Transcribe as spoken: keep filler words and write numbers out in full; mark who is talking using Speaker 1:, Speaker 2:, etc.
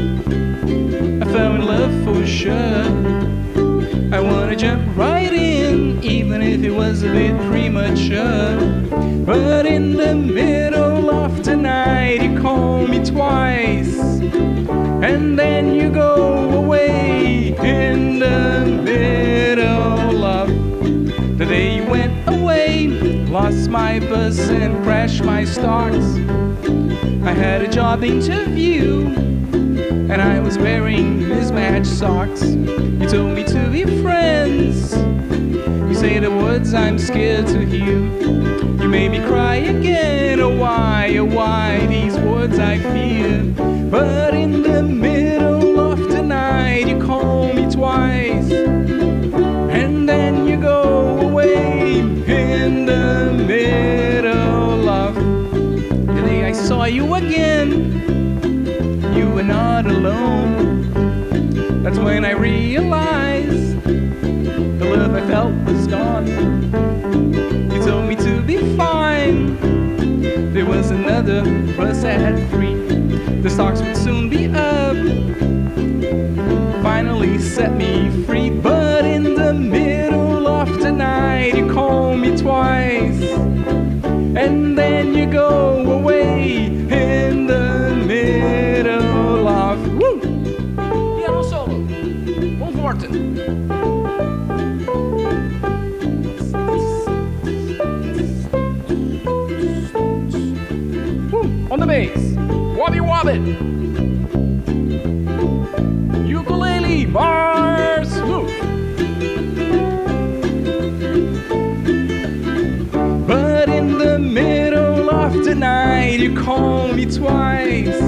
Speaker 1: I fell in love for sure. I wanna jump right in, even if it was a bit premature. But in the middle of the night, you call me twice, and then you go away in the middle of the day. You went away, lost my bus and crashed my stocks. I had a job interview and I was wearing mismatched socks. You told me to be friends. You say the words I'm scared to hear. You made me cry again. Oh why, oh why these words I fear. But in the middle of the night you call me twice, and then you go away in the middle of the day. I saw you again. You were not alone. That's when I realized the love I felt was gone. You told me to be fine. There was another bus at three. The stocks would soon be up. Finally set me free. But in the middle of the night you call me twice, and then you go away in the middle of... Woo! Piano solo. One forten. Woo! On the bass. Wobby wobbit. Ukulele bars. Woo! But in the middle of the night you call me twice,